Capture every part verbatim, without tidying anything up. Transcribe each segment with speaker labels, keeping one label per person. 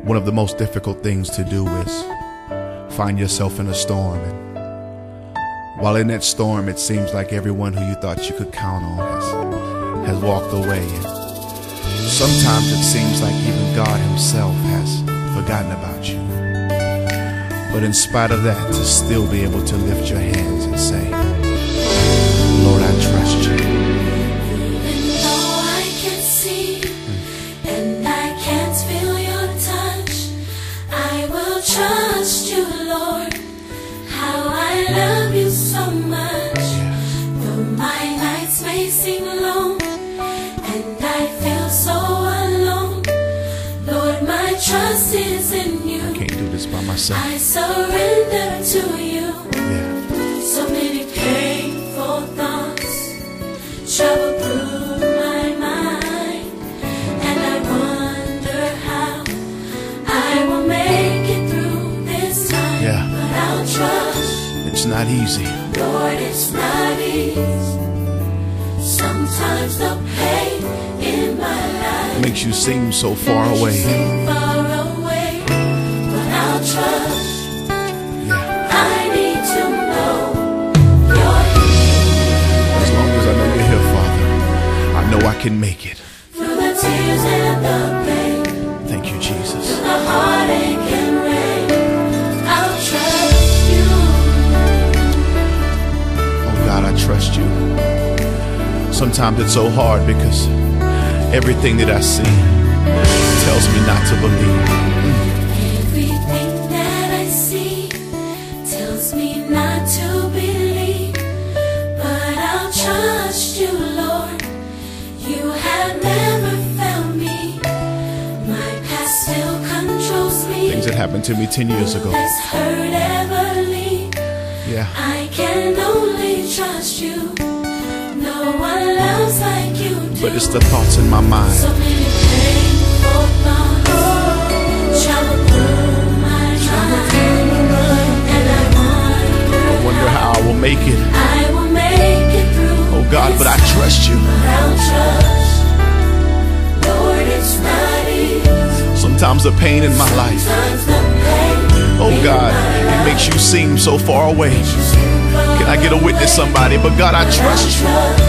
Speaker 1: One of the most difficult things to do is find yourself in a storm, and while in that storm it seems like everyone who you thought you could count on has, has walked away, and sometimes it seems like even God himself has forgotten about you. But in spite of that, to still be able to lift your hands and say, Lord, I trust you.
Speaker 2: Even though I can't see and I can't feel your touch, I will trust you, Lord. How I love you so much. Though my nights may seem long and I feel so alone, Lord, my trust is in you.
Speaker 1: I can't do this by myself.
Speaker 2: I surrender to you.
Speaker 1: Yeah.
Speaker 2: So many painful thoughts travel through my mind, and I wonder how I will make it through this time.
Speaker 1: Yeah.
Speaker 2: But I'll trust.
Speaker 1: It's not easy.
Speaker 2: Lord, it's not easy. Sometimes the pain in my life
Speaker 1: Makes you seem so far away.
Speaker 2: seem far away, but I'll trust.
Speaker 1: Yeah.
Speaker 2: I need to know you're here.
Speaker 1: As long as I know you're here, Father, I know I can make it.
Speaker 2: Through the tears and the pain,
Speaker 1: Thank you, Jesus.
Speaker 2: through the heartache and rain, I'll trust you.
Speaker 1: Oh God, I trust you. Sometimes it's so hard because everything that I see tells me not to believe.
Speaker 2: Everything that I see tells me not to believe, but I'll trust you, Lord. You have never failed me. My past still controls me.
Speaker 1: Things that happened to me ten years ago.
Speaker 2: This hurt ever leave.
Speaker 1: Yeah.
Speaker 2: I can only trust you. No one loves like you do.
Speaker 1: But it's the thoughts in my mind.
Speaker 2: So many painful thoughts travel through my mind, and I wonder,
Speaker 1: I wonder how I will make it.
Speaker 2: I will make it through.
Speaker 1: Oh God, but I
Speaker 2: this
Speaker 1: trust you.
Speaker 2: I'll trust. Lord, it's not easy.
Speaker 1: Sometimes the pain in my life,
Speaker 2: Sometimes the pain
Speaker 1: oh
Speaker 2: in
Speaker 1: God,
Speaker 2: my
Speaker 1: it
Speaker 2: life
Speaker 1: makes you seem so far away.
Speaker 2: seem far
Speaker 1: Can I get a witness, somebody? But God, I trust you.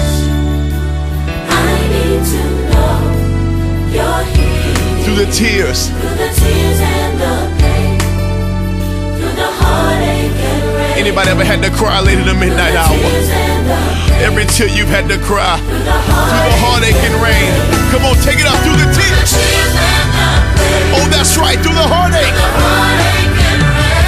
Speaker 2: I need to know you're here.
Speaker 1: Through the tears,
Speaker 2: Through the tears and the pain, through the heartache and rain.
Speaker 1: anybody ever had to cry late in the midnight
Speaker 2: Through the
Speaker 1: hour?
Speaker 2: tears and the pain,
Speaker 1: Every tear you've had to cry,
Speaker 2: through the
Speaker 1: through the
Speaker 2: heartache,
Speaker 1: heartache and rain. Come on, take it out through the tears.
Speaker 2: tears and the pain,
Speaker 1: Oh, that's right, through the heartache.
Speaker 2: heartache and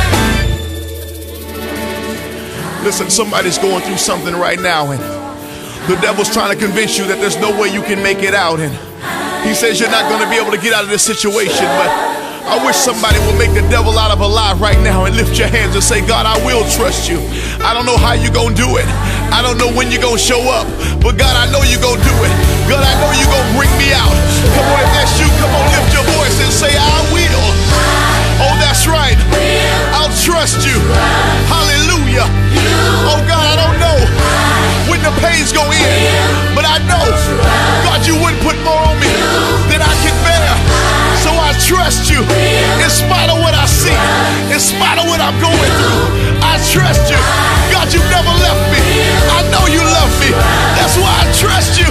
Speaker 2: rain.
Speaker 1: Listen, somebody's going through something right now, and the devil's trying to convince you that there's no way you can make it out, and he says you're not going to be able to get out of this situation. But I wish somebody would make the devil out of a lie right now and lift your hands and say, God, I will trust you. I don't know how you're going to do it. I don't know when you're going to show up, but God, I know you're going to do it. God, I know you're going to bring me out. Come on, if that's you, come on, lift your voice and say, I will. Oh, that's right. I'll trust you. Hallelujah. Oh, God, I don't know when the pain's going to end, but I know, God, you wouldn't put more on me than I can bear. So I trust you in spite of what I see, in spite of what I'm going through. I trust you. God, you've never left me. I know you love me. That's why I trust you.